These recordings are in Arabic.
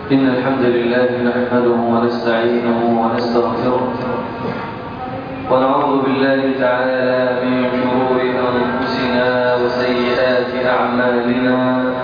إن الحمد لله نحمده ونستعينه ونستغفره ونعوذ بالله تعالى من شرور أنفسنا وسيئات أعمالنا.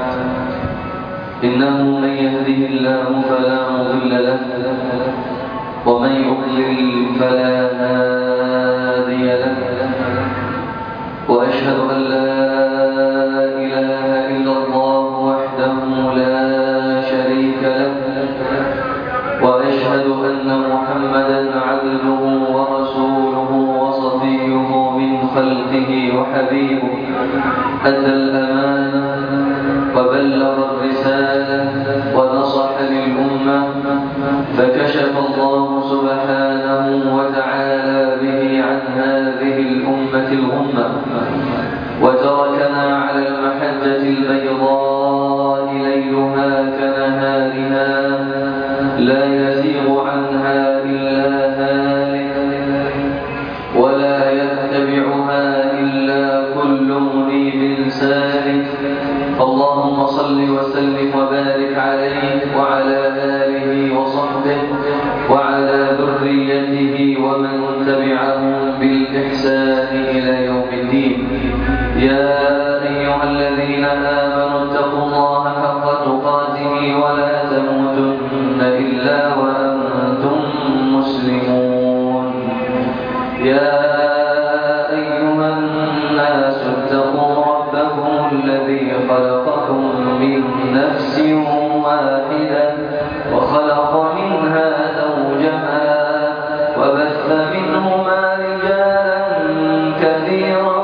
إنه من يهده الله فلا مضل له ومن يضلل فلا هادي له، وأشهد أن لا إله إلا الله وحده لا شريك له، وأشهد أن محمدا عبده ورسوله وصفيه من خلقه وحبيبه، أدى الأمانة وبلغ الرسالة ونصح للأمة، فكشف الله سبحانه وتعالى به عن هذه الأمة الغمة، وتركنا على المحجة البيضاء ليلها كنهارها لا يزيغ عنها إلا هالك ولا يتبعها إلا كل منيب سالك. اللهم صل وسلم وبارك عليه وعلى آله وصحبه وعلى ذريته ومن تبعهم بالإحسان إلى يوم الدين. يا أيها الذين آمنوا اتقوا الله حق تقاته ولا تموتن إلا وأنتم مسلمون. يا أيها الناس اتقوا ربكم الذي خلقكم من نفس واحدة وخلق منها زوجها وبث منهما رجالا كثيرا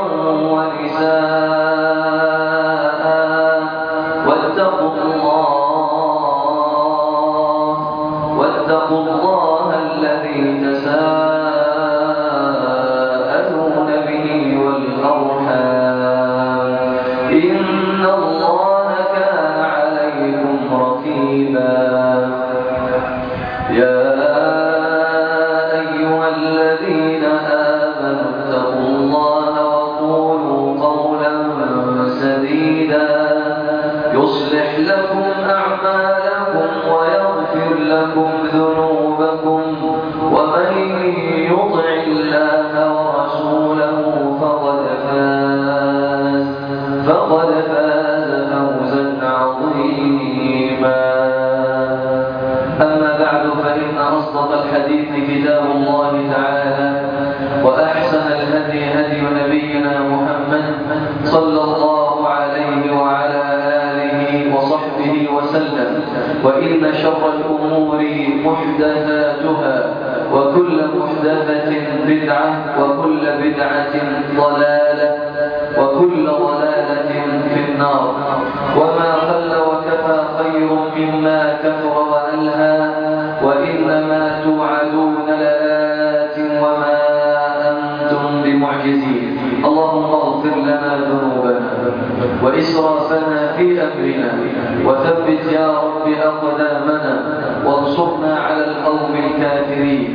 ونساء، واتقوا الله الذي تساءلون به والأرحام، إن الله كان عليكم رقيبا. يا أيها الذين آمنوا اتقوا الله وقولوا قولا سديدا يصلح لكم أعمالكم ويغفر لكم ذنوبكم، ومن يطع الله ورسوله فقد فاز فوزا عظيما. أما بعد، فإن أصدق الحديث كتاب الله تعالى، وأحسن الهدي هدي نبينا محمد صلى الله عليه وعلى آله وصحبه وسلم، وإن شر الأمور محدثاتها، وكل محدثة بدعة، وكل بدعة ضلالة، وكل ضلالة في النار. وما قل وكفى خير مما كثر وألهى، وإنما توعدون لآت وما أنتم بمعجزين. اللهم اغفر لنا ذنوبنا وإسرافنا في أمرنا، وثبت يا رب أقدامنا، وانصرنا على القوم الكافرين.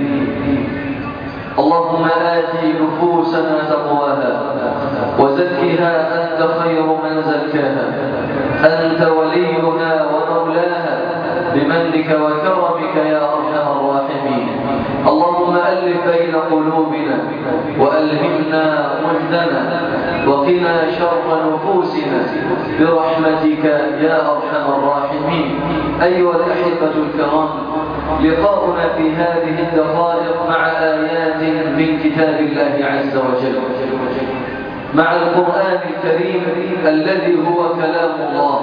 اللهم آت نفوسنا تقواها وزكها أنت خير من زكاها، أنت ولينا ومولاها بمنك وكرمك يا أرحم الراحمين. اللهم ألف بين قلوبنا وألهمنا رشدنا، وقنا شر نفوسنا برحمتك يا أرحم الراحمين. أيها الأحبة الكرام، لقاؤنا في هذه الدقائق مع آيات من كتاب الله عز وجل، مع القرآن الكريم الذي هو كلام الله،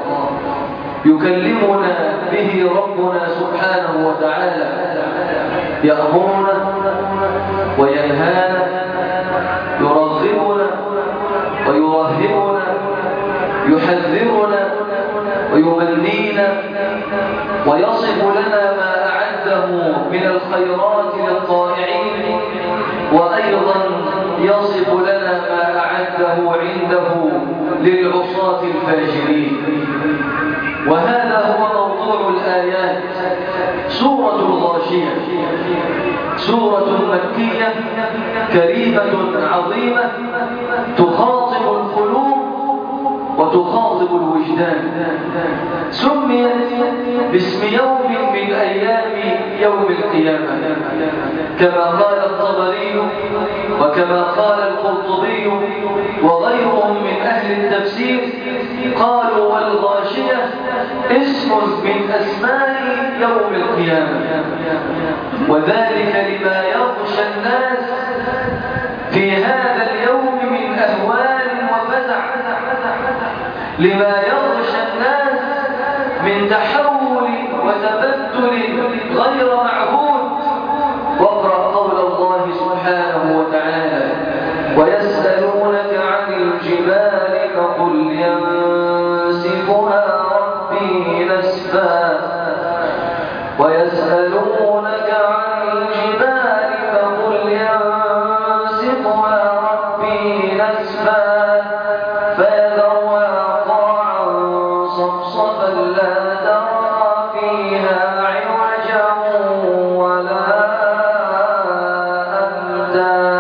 يكلمنا به ربنا سبحانه وتعالى، يأمرنا وينهانا، يرغبنا ويرهبنا، يحذرنا ويمنينا، ويصف لنا ما أعده من الخيرات للطائعين، وأيضا يصف لنا ما أعده عنده للعصاة الفاجرين. وهذا هو موضوع الآيات. سورة الغاشية سورة مكية كريمة عظيمة، تخاطب القلوب وتخاطب الوجدان. سميت باسم يوم من أيام يوم القيامة، كما قال الطبري وكما قال القرطبي وغيرهم من أهل التفسير، قالوا والغاشية اسم من أسماء يوم القيامة، وذلك لما يغشى الناس في هذا اليوم من أهوال وفزع، لما يغشى الناس من تحول وتبدل غير معهود. واقرأ قول الله سبحانه وتعالى: ويسألونك عن الجبال فقل ينسفها ربي نسفا. ويسألونك عن الجبال فقل ينسفها ربي نسفا فيذرها قاعا صفصفا لا ترى فيها عوجا ولا أمتا.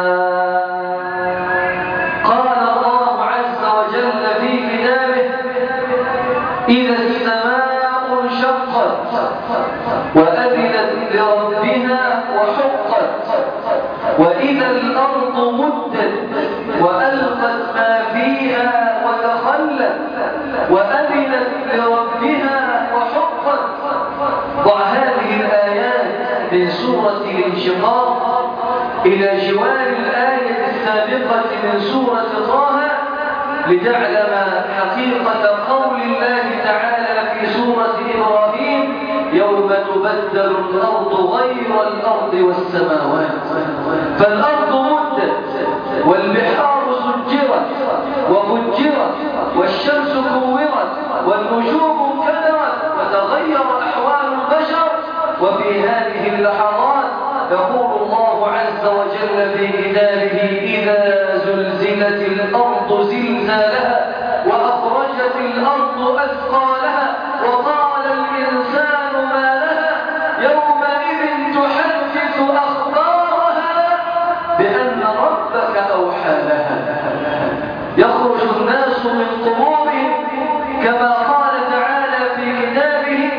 قال الله عز وجل في كتابه: إذا السماء انشقت وأذنت لربها وحقت، وإذا الأرض مدت وألقت ما فيها وتخلت وأذنت لربها وحقت. ضع هذه الآيات من سورة الانشقاق إلى جوار الآية السابقة من سورة طه لتعلم حقيقة قول الله تعالى في سورة إبراهيم: يوم تبدل الأرض غير الأرض والسماوات. فالأرض مدت والبحار سجرت وفجرت والشمس كورت والنجوم انكدرت وتغير أحوال البشر. وفي هذه اللحظات يقول الله عز وجل في كتابه: إذا زلزلت الأرض زلزالها وأخرجت الأرض أثقالها وقال الإنسان ما لها يومئذ تحدث أخبارها بأن ربك أوحى لها. يخرج الناس من قبورهم كما قال تعالى في كتابه: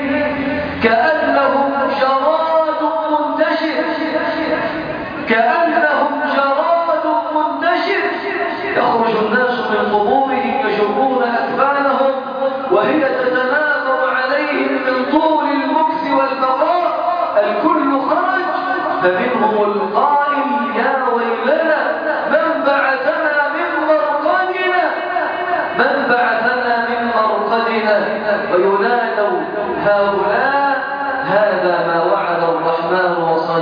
كأنهم جراد منتشر، كأنهم جراد منتشر. يخرج الناس من قبورهم يجرون أكفانهم وهي تتناثر عليهم من طول المكث والبقاء. الكل خرج، فمنهم القائل: يا ويلنا من بعثنا من مرقدنا، من بعثنا من مرقدنا. وينادوا هؤلاء: هذا ما وعد الرحمن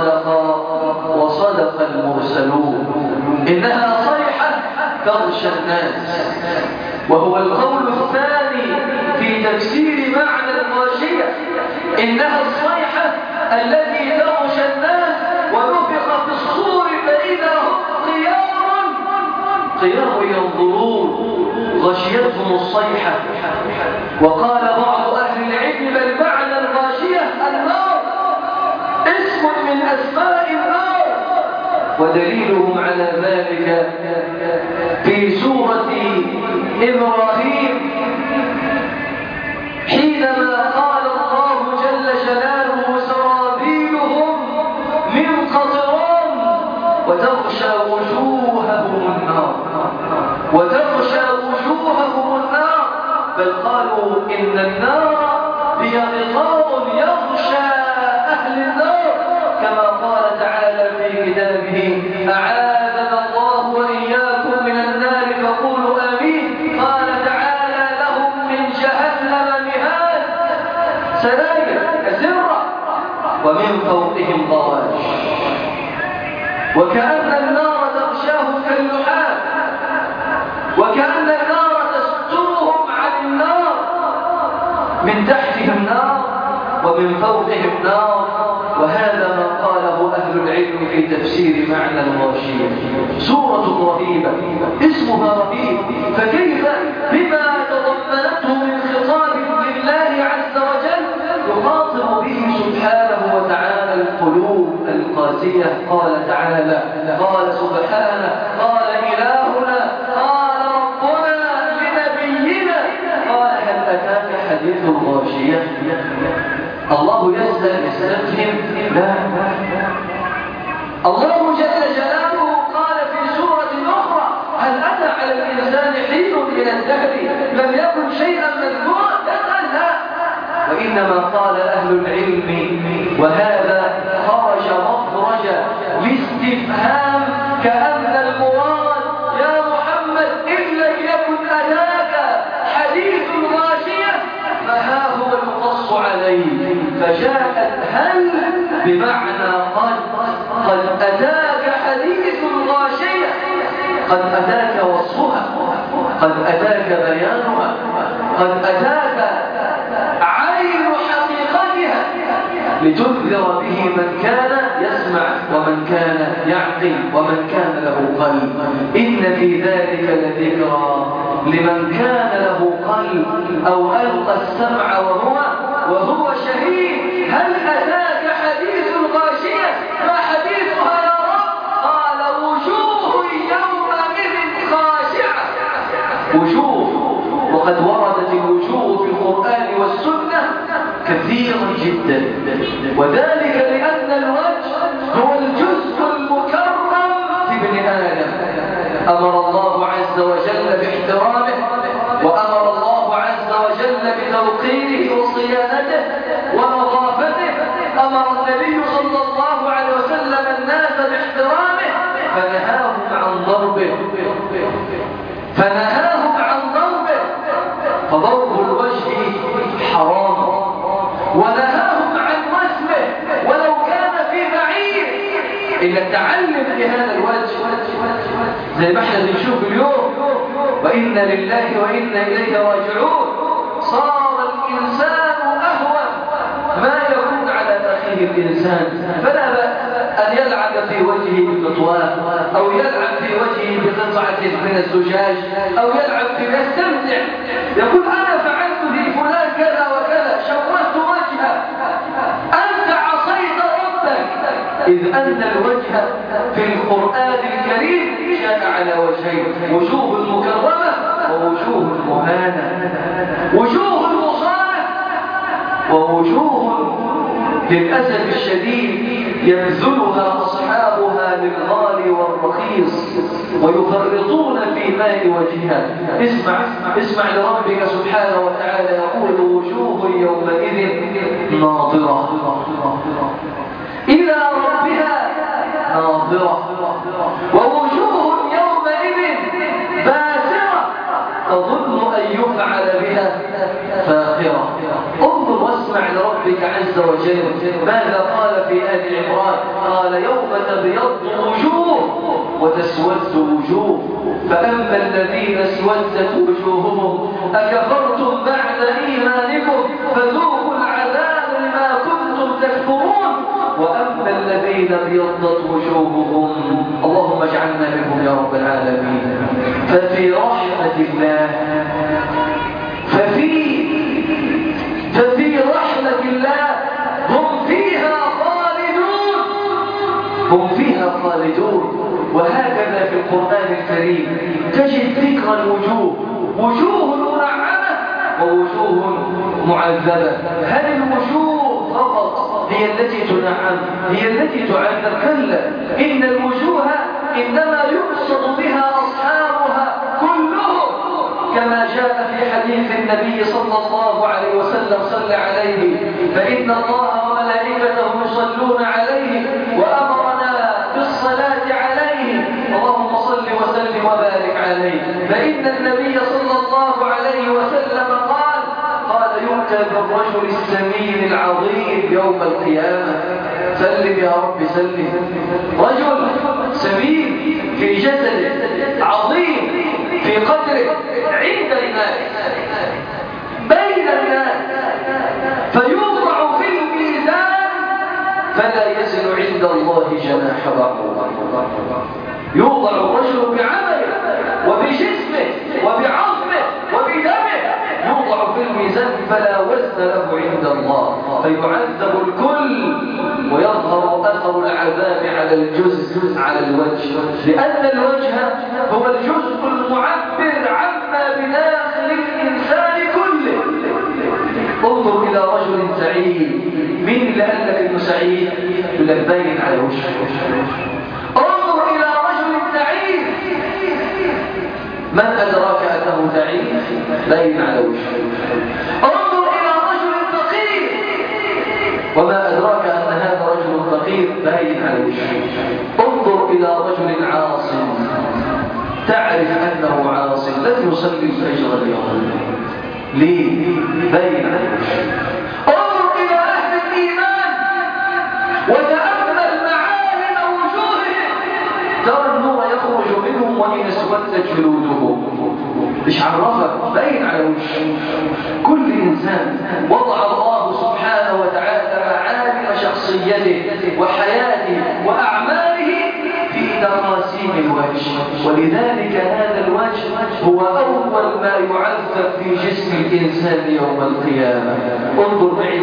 وصدق المرسلون. إنها صيحة تغشى الناس. وهو القول الثاني في تفسير معنى الغاشية: إنها الصيحة التي تغشى الناس ونفخ في الصور فإذا هم قيام ينظرون، غشيتهم الصيحة. وقال بعض أهل العلم: بل معنى الغاشية النار، اسم من أسماء النار. ودليلهم على ذلك في سورة إبراهيم حينما قال الله جل جلاله: سرابيلهم من قطران وتغشى وجوههم النار، وتغشى وجوههم النار. بل قالوا إن النار هي غطاء يغشى أهل النار، كما قال تعالى في كتابه: أعاذنا الله وإياكم من النار فقولوا آمين. قال تعالى: لهم من جهنم مهاد، سلاسل أزرة، ومن فوقهم غواش. وكأن النار تغشاهم كاللحاف، وكأن النار تسترهم عن النار. من تحتهم نار ومن فوقهم نار. وهذا ما قاله أهل العلم في تفسير معنى الغاشية. سورة رهيبة، اسمها رهيب، فكيف بما تضمنته من خطاب لله عز وجل يخاطب به سبحانه وتعالى القلوب القاسية. قال تعالى: قال سبحانه: قال إلهنا، قال ربنا لنبينا حديث الغاشية؟ الله يسأل يستفهم؟ لا. الله جل جلاله قال في سورة أخرى: هل أتى على الإنسان حين من الدهر لم يكن شيئا مذكورا؟ يسأل لا. وإنما قال أهل العلم، وهذا خرج مخرج الاستفهام، كأن المراد يا محمد إن لم يكن أتاك حديث الغاشية فها هو يقص عليه. فجاءت هل بمعنى قد أتاك حديث الغاشية، قد أتاك وصفها، قد أتاك بيانها، قد أتاك عين حقيقتها، لتنذر به من كان يسمع ومن كان يعقل ومن كان له قلب. إن في ذلك لذكرى لمن كان له قلب أو ألقى السمع وهو شهيد. هل أتاك حديث الغاشية؟ ما حديثها يا رب؟ قال: وجوه يومئذ خاشعة. وجوه، وقد وردت الوجوه في القرآن والسنة كثيرا جدا، وذلك لأن الوجه هو الجزء المكرم في ابن آدم. أمر الله عز وجل باحترامه، وأمر الله عز وجل بتوقيره وصيانته ونظافته. أمر النبي صلى الله عليه وسلم الناس باحترامه، فنهاهم عن ضربه، فضرب الوجه حرام، ونهاهم عن وسمه ولو كان في بعيد. إلا التعلم بهذا الوجه زي ما احنا بنشوف اليوم: وإنا لله وإنا إليه راجعون. صار الإنسان أهون ما يكون على أخيه الإنسان، فلا بأس أن يلعب في وجهه بخطوات، أو يلعب في وجهه بقطعة من الزجاج، أو يلعب في يستمتع، يقول: أنا فعلت في فلان كذا وكذا، شوهت وجهه. أنت عصيت ربك. إذ أن الوجه في القرآن الكريم جاء على وجهين: وجوه مكرمة ووجوه مهانة، وجوه مصانة ووجوه للأسف الشديد يبذلها أصحابها للغالي والرخيص ويفرطون في ماء وجهها. اسمع لربك سبحانه وتعالى يقول: وجوه يومئذ ناظرة إلى ربها ناظرة، ووجوه يومئذ باسرة تظن أن يفعل بها فاقرة. انظر واسمع لربك عز وجل ماذا قال في آل عمران. قال: يوم تبيض وجوه وتسود وجوه، فأما الذين اسودت وجوههم أكفرتم بعد إيمانكم فذوقوا العذاب بما كنتم تكفرون، وأما الذين ابيضت وجوههم، اللهم اجعلنا منهم يا رب العالمين، ففي رحمة الله ففي رحمة الله هم فيها خالدون. وهكذا في القرآن الكريم تجد ذكر الوجوه: وجوه منعمة ووجوه معذبة. هل الوجوه فقط هي التي تنعم، هي التي تعذب؟ كلا، إن الوجوه إنما يقصد بها أصحابها كلهم، كما جاء في حديث النبي صلى الله عليه وسلم: صل عليه فإن الله وملائكته يصلون عليه وأمرنا بالصلاة عليه، اللهم صل وسلم وبارك عليه. فإن النبي صلى الله عليه وسلم قال: يؤتى بالرجل السمين العظيم يوم القيامة. سلم يا رب سلم. رجل سمين في جسده، عظيم في قدره، عند الناس، بين الناس، فيوضع في الميزان فلا يزن عند الله جناح بعوضة. يوضع الرجل بعمله وبجسمه وبعظمه وبدمه، يوضع في الميزان فلا وزن له عند الله، فيعذب الكل ويظهر أثر العذاب على الجزء، على الوجه، لأن الوجه هو الجزء المعبر عما بداخل الإنسان كله. انظر إلى رجل سعيد. مين اللي قال لك إنه سعيد؟ يقول لك باين على وشه. انظر إلى رجل سعيد. من أدراك أنه سعيد؟ باين على وشه. انظر إلى رجل فقير. وما أدراك أن هذا رجل فقير؟ باين على وشه. انظر إلى رجل عاصي، تعرف أنه عاصي، لن يصلي الفجر اليوم. ليه؟ باين على وشه. انظر إلى أهل الإيمان وتأمل معالم وجوههم، ترى النور يخرج منهم وإن اسودت جلودهم. مش عرفك؟ باين على وشه. كل إنسان وضع الله سبحانه وتعالى معالم شخصيته وحياته وأعماله في تقاسيم الوجه، ولذلك هذا الوجه هو أول ما يعذب في جسم الإنسان يوم القيامة. انظر معي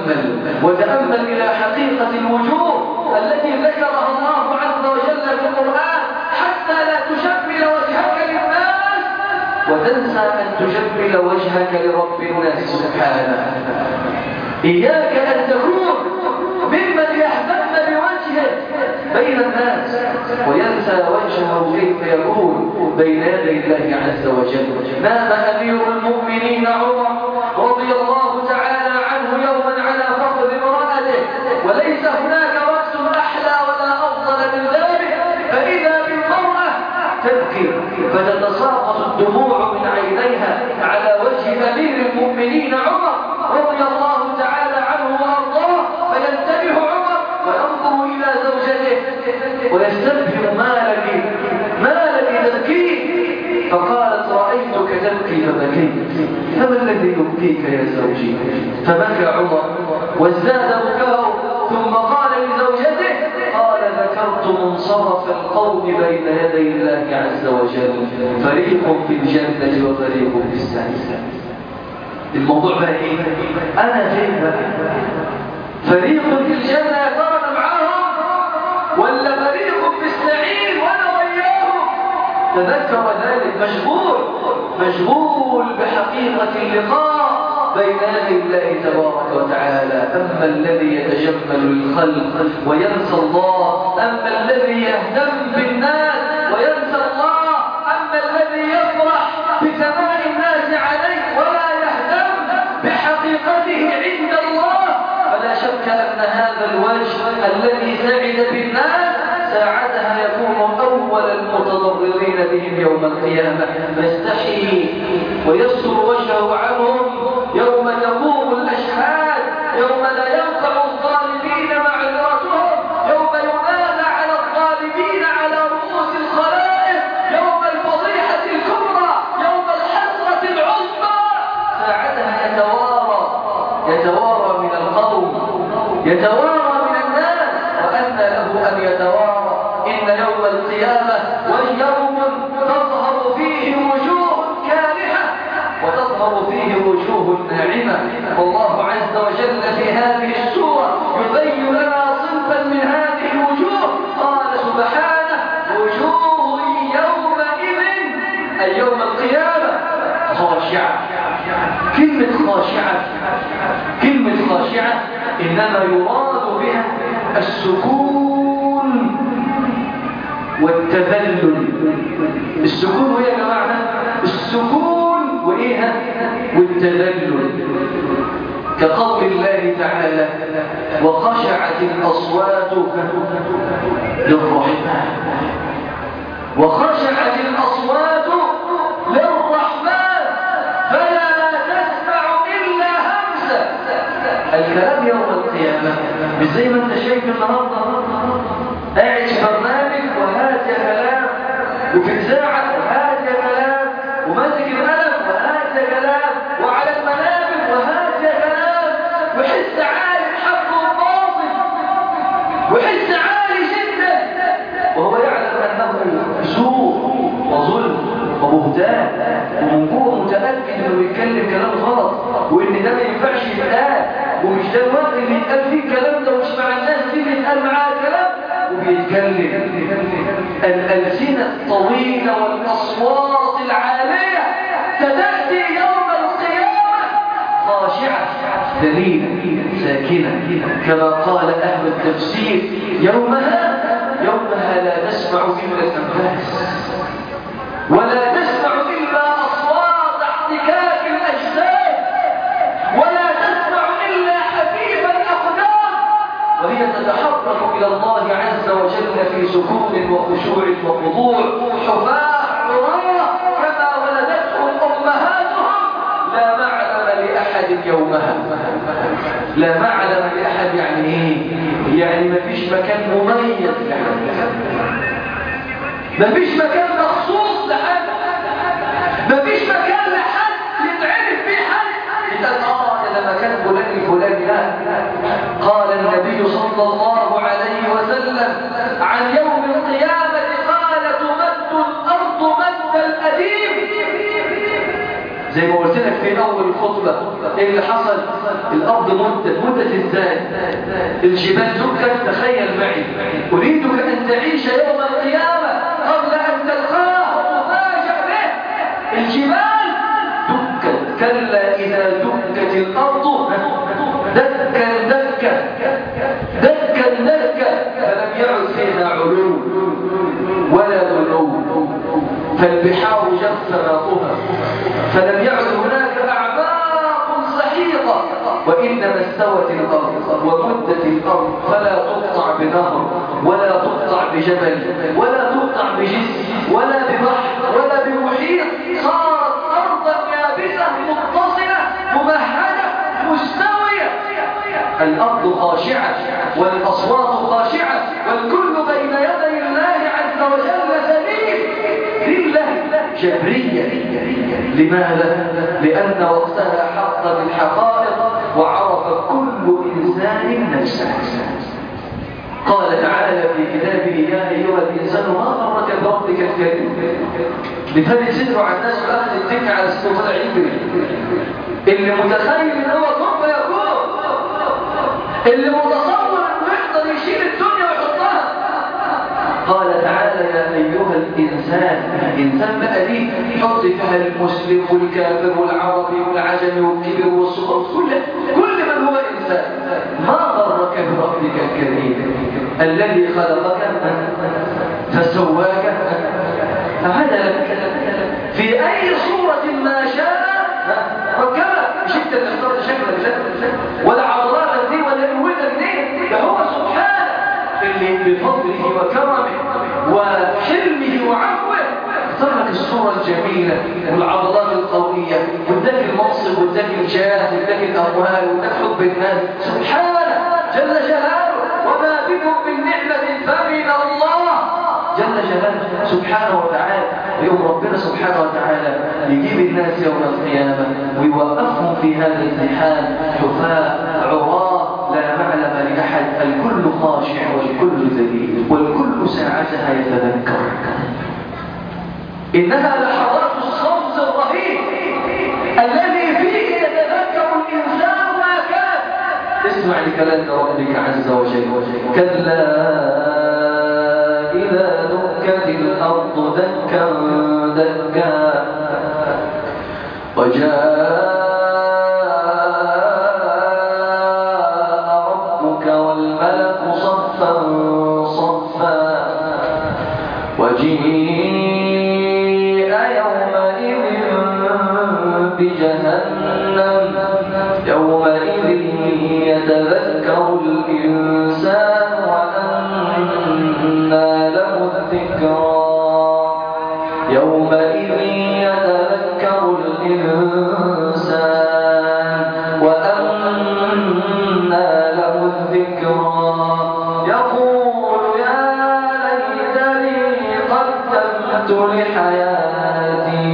وتأمل إلى حقيقة الوجوه التي ذكرها الله عز وجل في القرآن، حتى لا تجمل وجهك للناس وتنسى أن تجمل وجهك لرب الناس سبحانه. إياك أن تكون ممن يهتم بوجهه بين الناس وينسى وجهه كيف يكون بين يدي الله عز وجل. نام أمير المؤمنين عمر رضي الله تعالى عنه يوما على فخذ امرأته، وليس هناك وقت أحلى ولا أفضل من ذلك، فإذا بالمرأة تبكي فتتساقط الدموع من عينيها على وجه أمير المؤمنين عمر رضي الله تعالى عنه وأرضاه، فينتبه عمر وينظر إلى زوجته ويستبهم ما لك تبكين؟ فقالت رأيتك تبكي فبكيت، فما الذي يبكيك يا زوجي؟ فبكى عمر وازداد بكاؤه، ثم قال لزوجته قال ذكرت منصرف القوم بين يدي الله عز وجل، فريق في الجنة وفريق في السعير. الموضوع بقى ايه؟ انا فين بقى؟ فريق في الجنة يا ترى انا معاهم ولا فريق في السعير وانا وياهم؟ تذكر ذلك، مشغول بحقيقة اللقاء بين يدي الله تبارك وتعالى. أما الذي يتجمل للخلق وينسى الله، أما الذي يهتم بالناس وينسى الله، أما الذي يفرح بثناء الناس عليه ولا يهتم بحقيقته عند الله، فلا شك أن هذا الوجه الذي سعد بالناس ساعتها يكون أول المتضررين بهم يوم القيامة. يستحي ويستر وجهه عنهم يوم تقوم الأشهاد، يوم لا ينفع الظالمين معذرتهم، يوم ينادى على الظالمين على رؤوس الخلائق، يوم الفضيحة الكبرى، يوم الحسرة العظمى. ساعتها يتوارى من القوم، يتوارى من الناس، وأن له أن يتوارى. إن يوم القيامة واليوم تظهر فيه وجوه كارهة وتظهر فيه وجوه ناعمة. والله عز وجل في هذه السورة يبين لنا صنفا من هذه الوجوه، قال سبحانه وجوه يومئذ أي يوم القيامة خاشعة. كلمة خاشعة إنما يراد بها السكون والتذلل. السكون وإيه يا جماعة؟ السكون وإيه؟ والتذلل، كقول الله تعالى وخشعت الأصوات للرحمن، وخشعت الأصوات للرحمن فلا تسمع إلا همسا. الكلام يوم القيامة مش زي ما انت شايف النهارده قاعد في برنامج وهات يا كلام، وفي إذاعة وهات يا كلام، وماسك القلم وهات يا كلام، وعلى المنابر وهات يا كلام، وحس عالي الحق والباطل، وحس عالي جدا، وهو يعلم أنه سوء وظلم وبهتان، ومن جوه متأكد انه بيتكلم كلام غلط، وان ده ما ينفعش يتقال، ومش ده الوقت اللي يتقال فيه الكلام ده، ومش مع الناس دي اللي يتقال معاها كلام، وبيتكلم. الألسنة الطويلة والأصوات العالية ستأتي يوم القيامة خاشعة ذليلة ساكنة كما قال أهل التفسير يومها لا تسمع إلا الأنفاس ولا تسمع إلا أصوات احتكاك الأجساد ولا تسمع إلا حبيب الأقدام وهي تتحرك إلى الله عز وجل في سكون وخشوع وخضوع حفاة عراة كما ولدتهم أمهاتهم لا معلم لأحد يومها لا معلم لأحد يعني إيه؟ يعني مفيش مكان مميز لحد مفيش مكان مخصوص لحد مفيش مكان لحد يتعرف فيه حد يتقال إذا مكان فلان لا قال النبي صلى الله عليه وسلم عن يوم القيامة قال تمد الأرض مد الأديم زي ما قلت لك في أول الخطبة إيه اللي حصل الأرض مدت إزاي الجبال دكت تخيل معي أريدك أن تعيش يوم القيامة قبل أن تلقاه وتفاجأ به الجبال دكت كلا إذا دكت الأرض دكا فلم يعد فيها علو ولا ذنو فالبحار جف ماؤها فلم يعد هناك أعماق سحيقة وإنما استوت الأرض ومدت الأرض فلا تقطع بنهر ولا تقطع بجبل ولا تقطع بجسر ولا ببحر ولا بمحيط صارت أرضا يابسة متصلة ممهدة مستوية الأرض خاشعة والأصوات خاشعة والكل بين يدي الله عز وجل ذليل لله جبرية لماذا؟ لأن وقتها حق بالحقائق وعرف كل إنسان نفسه قال تعالى في كتابه يا أيها الإنسان ما غرك بربك الكريم لفرق صدره عن الناس وأخذ الدنيا على استطلاع يجري اللي متخيل ان هو كفر يكون اللي متصور انه يقدر يشيل الدنيا ويحطها قال تعالى يا ايها الانسان بقى دي حط فيها المسلم والكافر والعربي والعجمي والكبير والصغير كل من هو انسان ما غرك بربك الكريم الذي خلقك فسواك فعدلك في اي صورة ما شاء ركبها مش انت اللي اخترت شكلك ولا عضلاتك دي ولا قوتك دي ده هو سبحانه اللي بفضله وكرمه وحلمه وعفوه اختار لك الصورة الجميلة والعضلات القوية واداك المنصب واداك الجاه واداك الأموال واداك حب الناس سبحانه جل جلاله وما بكم من نعمة فمن الله جل جلاله سبحانه وتعالى يوم ربنا سبحانه وتعالى يجيب الناس يوم القيامة ويوقفهم في هذا الامتحان حفاة عراة لا معلم لأحد الكل خاشع والكل ذليل والكل ساعتها يتذكر إنها لحظات الصمت الرهيب الذي فيه يتذكر الإنسان ما كان اسمع لكلام ربك عز وجل كلا إذا دكت الأرض دكا دكا وجاء ربك والملك صفا صفا وجيء يومئذ بجهنم يومئذ يتذكر الإنسان وأنى له الذكرى يومئذ يتذكر الإنسان وأنى له الذكرى يقول يا ليتني قدمت لحياتي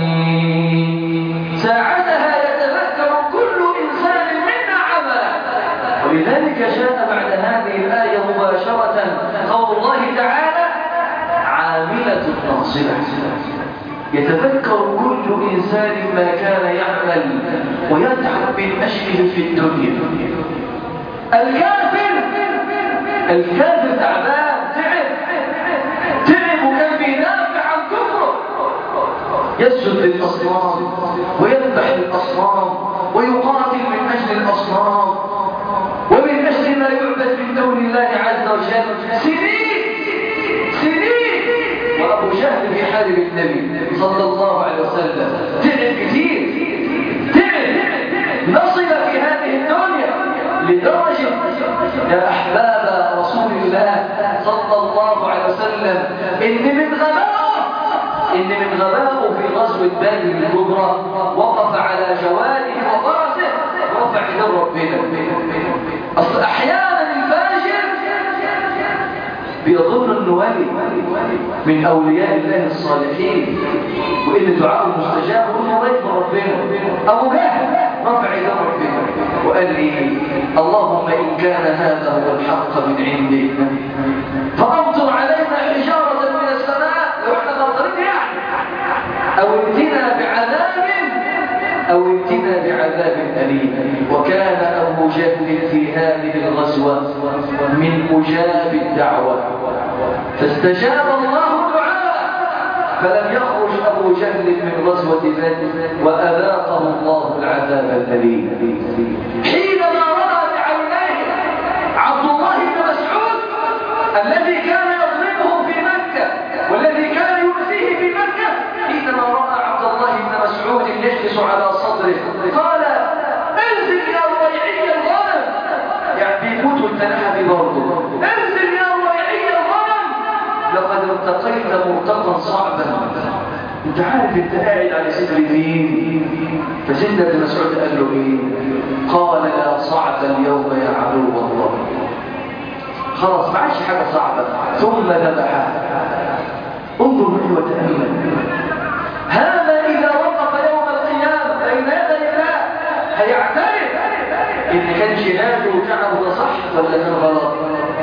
ساعتها يتذكر كل إنسان منا عمله ولذلك جاء بعد هذه الآية مباشرة قول الله تعالى عاملة ناصبة يتذكر كل إنسان ما كان يعمل ويتعب من أجله في الدنيا الكافر تعبان تعب وكان بيدافع عن كفره يسجد للأصنام ويذبح للأصنام ويقاتل من أجل الأصنام ومن أجل ما يعبد من دون الله عز وجل سنين. وأبو جهل يحارب النبي صلى الله عليه وسلم، تعب كثير، نصب في هذه الدنيا لدرجة يا أحباب رسول الله صلى الله عليه وسلم إن من غبائه في غزوة بدر الكبرى وقف على جواده وفرسه ورفع إلى ربنا. أصل أحيانا الفاجر بيظن أنه ولي من أولياء الله الصالحين وإن دعاءه مستجاب وإنه ضيف ربنا. أبو جهل رفع إلى ربنا وقال لي اللهم إن كان هذا هو الحق من عندك فأمطر علينا حجارة من السماء لو احنا غلطانين يعني أو ائتنا بعذاب أليم. وكان أبو جهل في هذه الغزوة من مجاب الدعوة فاستجاب الله دعاءه فلم يخرج أبو جهل من غزوة بدر وأذاقه الله العذاب الأليم. حينما رأى بعينيه عبد الله بن مسعود الذي كان يضربه في مكة والذي كان يؤذيه في مكة، حينما رأى عبد الله بن مسعود يجلس على صدره قال انزل يا ربيعي الغنم، يعني بيموت التنحى برضه، انزل يا ربيعي الغنم لقد ارتقيت مرتقا صعبا. انت عارف انت قاعد على صدر مين؟ فسيدنا ابن مسعود قال له ايه؟ قال لا صعب اليوم يا عدو الله. خلاص ما عادش حاجه صعبه. ثم ذبحها. انظر معي وتامل. هذا اذا وقف يوم القيامه بين يدي الله هيعترف ان كان جهاده وتعبه صح ولا كان غلط.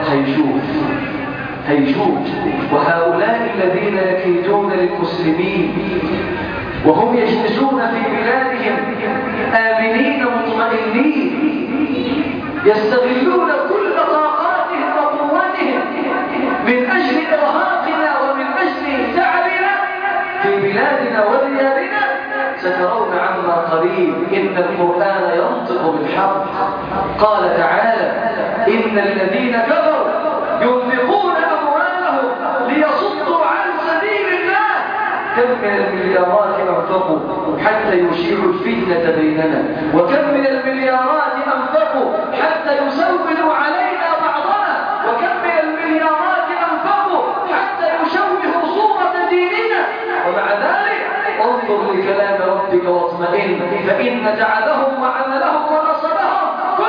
هيشوف. وهؤلاء الذين يكيدون للمسلمين وهم يجلسون في بلادهم آمنين مطمئنين يستغلون كل طاقاتهم وقوتهم من أجل إرهاقنا ومن أجل تعبنا في بلادنا وديارنا. سترون عما قريب إن القرآن ينطق بالحق. قال تعالى إن الذين كفروا ينفقون أموالهم ليصدوا عن سبيل الله كم من المليارات أنفقوا حتى يشيعوا الفتنة بيننا وكم من المليارات أنفقوا حتى يسودوا علينا بعضنا وكم من المليارات أنفقوا حتى يشوهوا صورة ديننا. ومع ذلك انظر لكلام ربك واطمئن فإن تعبهم وعملهم ونصبهم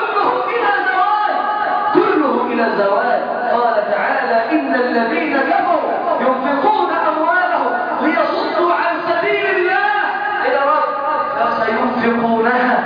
كله إلى زوال. قال تعالى إن الذين كفروا ينفقون أموالهم ليصدوا عن سبيل الله إلى رب فسينفقونها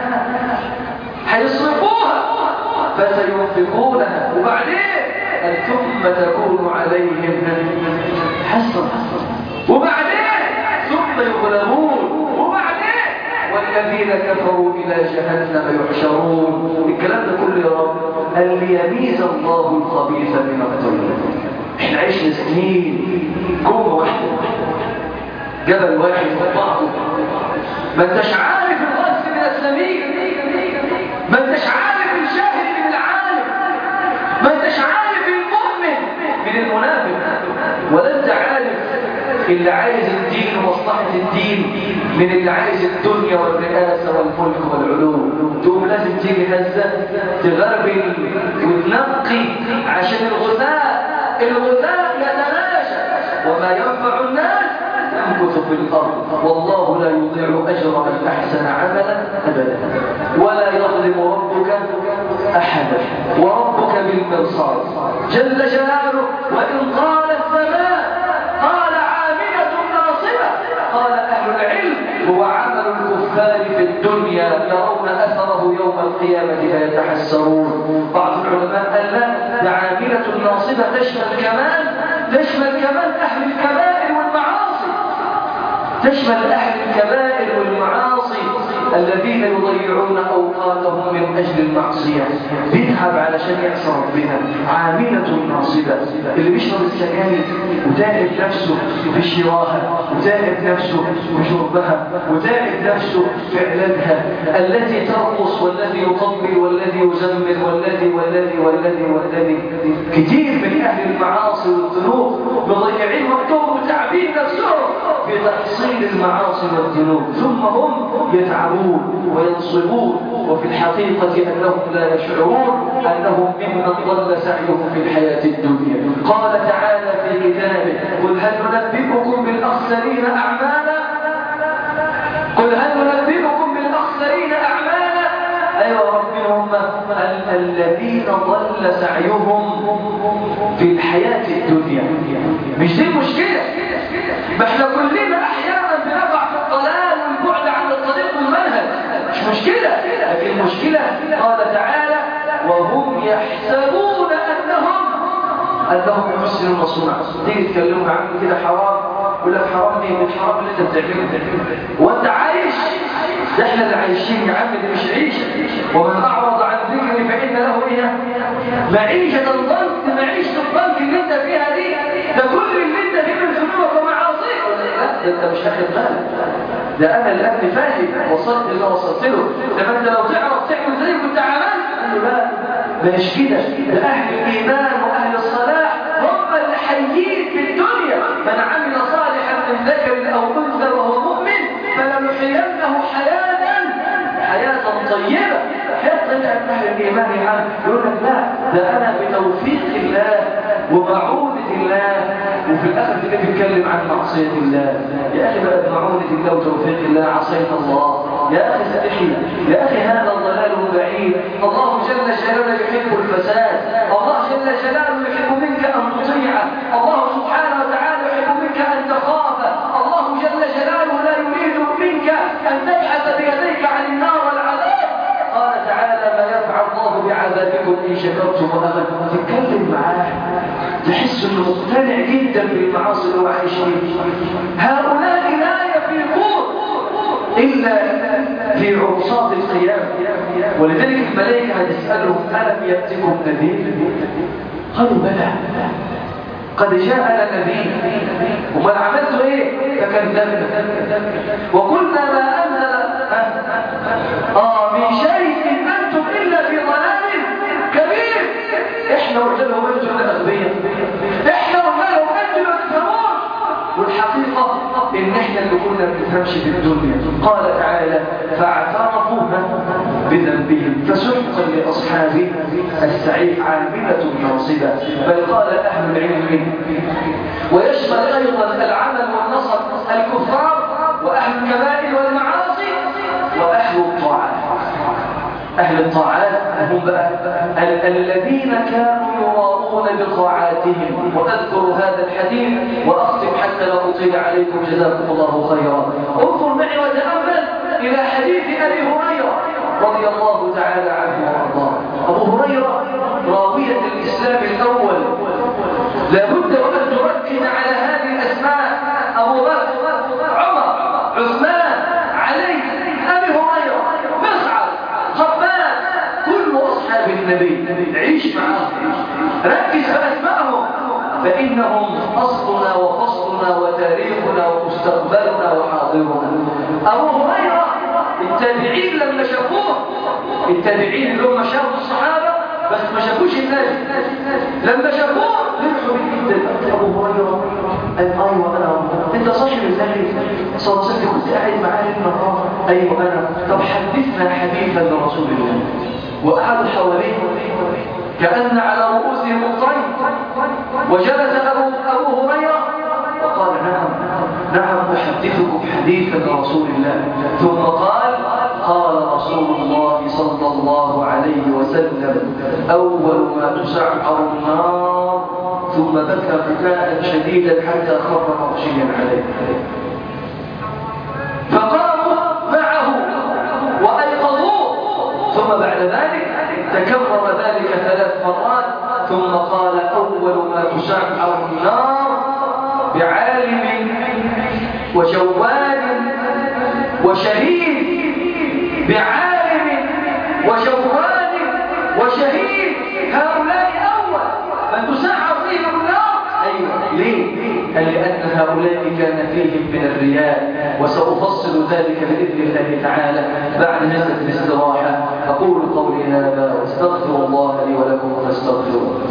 هيصرفوها فسينفقونها وبعدين ثم تكون عليهم حسرة وبعدين ثم يغلبون وبعدين والذين كفروا إلى جهنم يحشرون. الكلام ده كله يا رب قال ليميز الله الخبيث من الطيب. احنا عشنا سنين جمله واحده جبل واحد في بعضه ما انتش عارف الغث من السميع ما انتش عارف الجاهل من العالم ما انتش عارف المؤمن من المنافق ولا انت عارف اللي عايز الدين ومصلحة الدين من اللي عايز الدنيا والرئاسة والملك والعلوم. تقوم لازم تيجي هزة تغربل وتنقي عشان الغثاء يتلاشى وما ينفع الناس يمكث في الأرض والله لا يضيع أجر من أحسن عملا أبدا ولا يظلم ربك أحدا وربك بالمرصاد جل جلاله. وإن قال السماء قال عاملة ناصبة. قال أهل العلم هو عمل الكفار في الدنيا يرون أثره يوم القيامة فيتحسرون. بعض العلماء قال لا عاملة ناصبة تشمل كمان أهل الكبائر والمعاصي الذين يضيعون أوقاتهم من أجل المعصية، بيتعب علشان يعصى ربنا، عاملة ناصبة، اللي بيشرب السجاير وتاعب نفسه في شراها وتاعب نفسه في شربها وتاعب نفسه في علاجها، التي ترقص والذي يطبل والذي يزمر والذي كتير من أهل المعاصي والذنوب مضيعين وقتهم وتعبين نفسهم في تحصيل المعاصي والذنوب، ثم هم يتعبون وينصبون وفي الحقيقة أنهم لا يشعرون أنهم ممن ضل سعيهم في الحياة الدنيا. قال تعالى في كتابه: قل هل ننبئكم بالأخسرين أعمالا؟ قل هل ننبئكم بالأخسرين أعمالا؟ أيوة ربهم الذين ضل سعيهم في الحياة الدنيا. مش دي مشكلة، ما احنا كلنا أحيانا بنقع في الضلال والبعد عن الطريق والمنهج، مش مشكلة. لكن المشكلة قال تعالى: وهم يحسبون أنهم يحسنون صنعا. تيجي تكلموا عنه كده حرام، يقول لك حرام ايه؟ الحرام اللي انت بتعمله وانت عايش، ده احنا اللي عايشين يا عم، دي مش عيشه. ومن اعرض عن ذكري فان له ايه؟ معيشه الضنك، معيشه الضنك اللي انت فيها دي، ده كل اللي انت فيه من ذنوبك ومعاصيك. لا، ده انت مش واخد بالك، ده انا اللي انا فاهم وصلت اللي وصلت له. ده انت لو تعرف تعمل زي كنت عملت. لا مش كده، ده اهل الايمان واهل الصلاح هم اللي حيين في الدنيا. من عمل صالحا من ذكر او انثى وهو مؤمن فلنحيينه حياه طيبه. حتى اهل الايمان يقول لك لا، ده انا بتوفيق الله ومعونة الله، وفي الاخر تيجي تتكلم عن معصيه الله. يا اخي بقى بمعونة الله وتوفيق الله عصيت الله. يا اخي استحي، يا اخي هذا الضلال بعيد. الله جل جلاله يحب الفساد، الله جل جلاله يحب منك ان تطيعه، الله سبحانه وتعالى يحب منك ان تخافه، الله جل جلاله لا يريد منك ان تبحث بيديك عن النار والعذاب. قال تعالى: ما يفعل الله بعذابكم ان شكرتم وامنتم. تتكلم معاه تحس انه مقتنع جدا بالمعاصي اللي هو عايش فيها. هؤلاء لا يفيقون الا في عرصات القيامه، ولذلك الملائكه هتسالهم: الم ياتكم نذير؟ قالوا: بلى قد جاءنا نذير. وما عملتوا ايه؟ فكذبنا وقلنا ما انزل من شيء انتم الا في ضلال كبير. احنا قلنا لهم انتم الاغبياء، احنا قلنا لهم انتم ما تفهموش، والحقيقه ان احنا اللي كنا ما بنفهمش في الدنيا. قال تعالى: فاعترفوا بذنبهم فسحقا لاصحاب السعير عامله ناصبه. بل قال اهل العلم ويشمل ايضا العمل والنصب الكفار واهل الكبائر والمعاصي واهل الطاعات. أهل الطاعات هم بقى الذين كانوا يراؤون بطاعاتهم. وأذكر هذا الحديث وأختم حتى لا أطيل عليكم، جزاكم الله خيرا. انظر معي وتأمل إلى حديث أبي هريرة رضي الله تعالى عنه وأرضاه. أبو هريرة راوية الإسلام الأول، لابد وأن تركز على هذه الأسماء: أبو بكر، عمر، عثمان، علي، أبي هريرة، مصعب، خباب، كل أصحاب النبي. عيش معهم، ركز بأسمائهم، فإنهم أصلنا وفصلنا وتاريخنا ومستقبلنا وحاضرنا. أبو هريرة التابعين لما شافوه، التابعين اللي هم شافوا الصحابة بس ما شافوش الناس، لما شافوه فرحوا جدا. أبو هريرة قال: أيوة أنا. أنت صاحب النبي صلى الله عليه وسلم، كنت قاعد معاه النهار. أيوة أنا. طب حدثنا حديثا لرسول الله. وقعدوا حواليه كأن على رؤوسهم الطير، وجلس أبو هريرة وقال: نعم أحدثكم حديثا لرسول الله. ثم قال رسول الله صلى الله عليه وسلم: أول ما تسعر النار. ثم بكى بكاء شديدا حتى خر مغشيا عليه. فقاموا معه وأيقظوه. ثم بعد ذلك تكرر ذلك 3 مرات. ثم قال: أول ما تسعر النار بعالم وجواد وشهيد بعالم وجواد وشهيد، هؤلاء أول من تسعر فيهم النار. أيوة، ليه؟ قال لأن هؤلاء كان فيهم من الرياء، وسأفصل ذلك بإذن الله تعالى بعد هذه الاستراحة. أقول قولي هذا واستغفر الله لي ولكم فاستغفروه.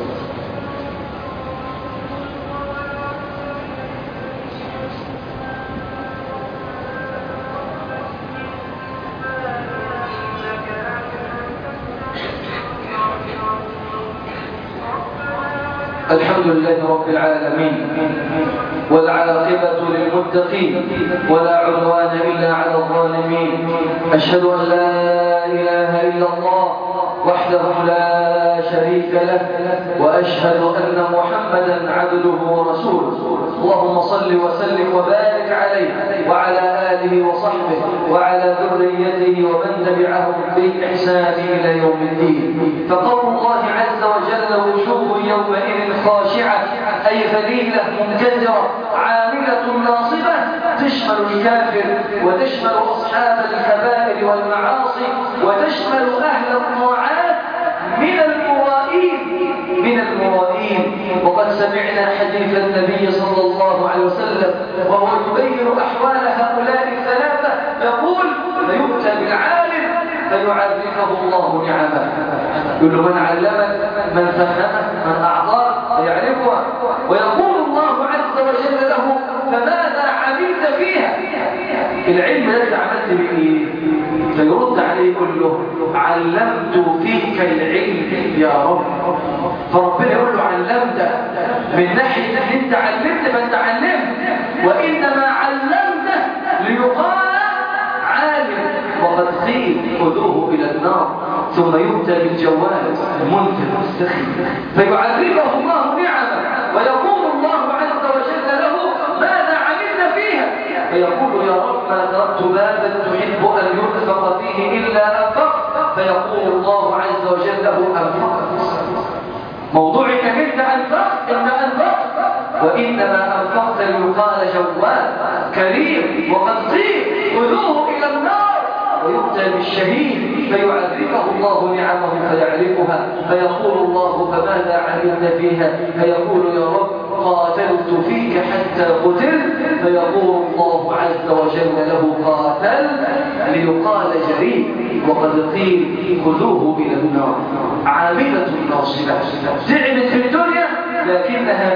الحمد لله رب العالمين، والعاقبة للمتقين، ولا عدوان إلا على الظالمين. أشهد أن لا إله إلا الله وحده لا شريك له، وأشهد أن محمدا عبده ورسوله. اللهم صل وسلم وبارك عليه وعلى آله وصحبه وعلى ذريته ومن تبعهم بإحسان إلى يوم الدين. فقول الله عز وجل: وجوه يومئذ خاشعة، أي ذليلة منكسرة عاملة ناصبة، تشمل الكافر وتشمل أصحاب الكبائر والمعاصي وتشمل أهل الطاعات من المرائين. وقد سمعنا حديث النبي صلى الله عليه وسلم وهو يبين أحوال هؤلاء الثلاثة، يقول: فيؤتى بالعالم فيعرفه الله نعمه. يقول له: من علمك، من فهمك، من أعطاك فيعرفها. ويقول الله عز وجل له: فماذا عملت فيها؟ العلم الذي عملت به. فيرد عليه يقول له: علمت فيك العلم يا رب. فربنا يقول له: علمت من ناحية ان انت علمت، فانت علمت، وانما علمت ليقال عالم. وقد قيل: خذوه الى النار ثم يؤتى بالجوال المنذر السخي فيعذبه الله نعمه. ويقول الله عز وجل له: ماذا عملت فيها؟ فيقول: يا رب ما تركت بابا تحب ان ينفق فيه الا انفقت. فيقول الله عز وجل له: انفقت. موضوعك انت انفقت، وانما انفقت ليقال جواد كريم. وقد قيل: خذوه الى النار ويؤتى بالشهيد فيعرفه الله نعمه فيعرفها. فيقول الله: فماذا عملت فيها؟ فيقول: يا رب قاتلت فيك حتى قتلت. فيقول الله عز وجل له: قاتل ليقال جريء. وقد قيل: خذوه إلى النار. عاملة ناصبة، تعبت في الدنيا لكنها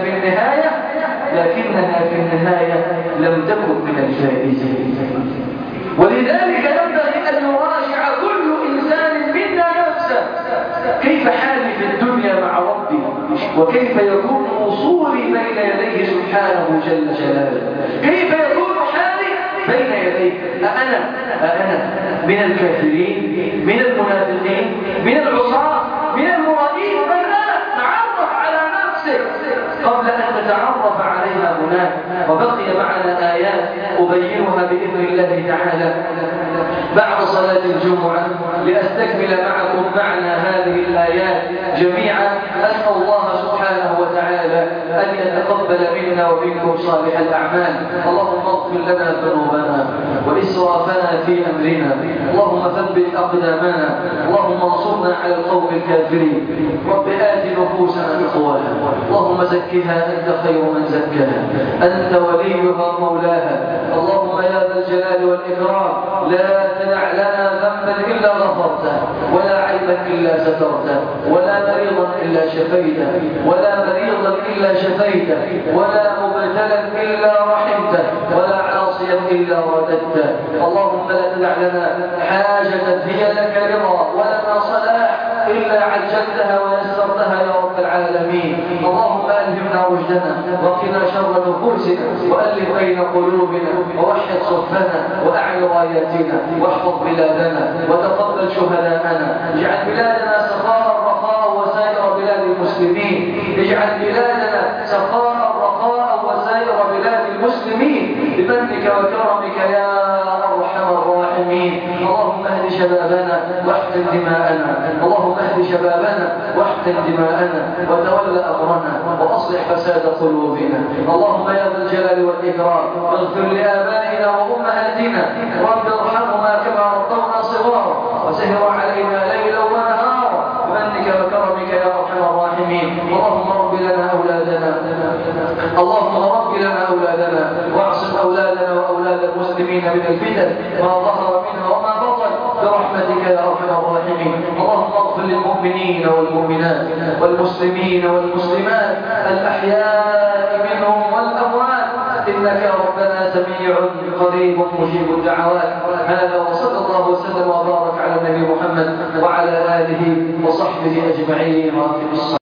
في النهاية لم تكن من الفائزين. ولذلك ينبغي أن يراجع كل إنسان منا نفسه: كيف حالي في الدنيا مع ربي؟ وكيف يكون وصولي بين يديه سبحانه جل جلاله؟ كيف يكون حالي بين يديه؟ أأنا من الكافرين، من المنافقين، من العصاة، من المرائين؟ بل أنا تعرف على نفسك قبل أن تتعرف عليها هناك. وبقي معنا آيات أبينها بإذن الله تعالى بعد صلاة الجمعة لأستكمل معكم معنى هذه الآيات جميعا. أسأل الله سبحانه وتعالى أن يتقبل منا ومنكم صالح الأعمال. اللهم اغفر لنا ذنوبنا وإسرافنا في أمرنا، اللهم ثبت أقدامنا، اللهم انصرنا على القوم الكافرين. رب آت نفوسنا تقواها، اللهم زكها أنت خير من زكاها، أنت وليها مولاها. اللهم يا ذا الجلال والإكرام لا تدع لنا ذنبا إلا غفرته، ولا عيبا إلا سترته، ولا مريضا إلا شفيته، ولا مريضا إلا شفيته، ولا مبتلا إلا رحمته، ولا عاصيا إلا رددته. اللهم لا تدع لنا حاجة هي لك رضا ولنا صلاح إلا عجلتها ويسرتها يا رب العالمين. اللهم ألهمنا رشدنا وقنا شر نفوسنا وألف بين قلوبنا ووحد صفنا وأعل راياتنا واحفظ بلادنا وتقبل شهداءنا. اجعل بلادنا سخاء رخاء وسائر بلاد المسلمين. اجعل بلادنا سخاء رخاء وسائر بلاد المسلمين بمنك وكرمك يا أرحم الراحمين. اللهم اهد شبابنا واحقن دماءنا، اللهم اهد شبابنا واحقن دماءنا وتول أمرنا وأصلح فساد قلوبنا. اللهم يا ذا الجلال والإكرام اغفر لآبائنا وأمهاتنا رب ارحمهما كما ربونا صغارا وسهر علينا ليلا ونهارا بمنك وكرمك يا أرحم الراحمين. اللهم رب لنا أولادنا، اللهم رب لنا أولادنا واعصم أولادنا وأولاد المسلمين من الفتن ما ظهر منها وما بطن برحمتك يا أرحم الراحمين. اللهم اغفر للمؤمنين والمؤمنات والمسلمين والمسلمات الأحياء منهم والأموات إنك يا ربنا سميع قريب مجيب الدعوات. هذا وصلى الله وسلم وبارك على النبي محمد وعلى آله وصحبه أجمعين.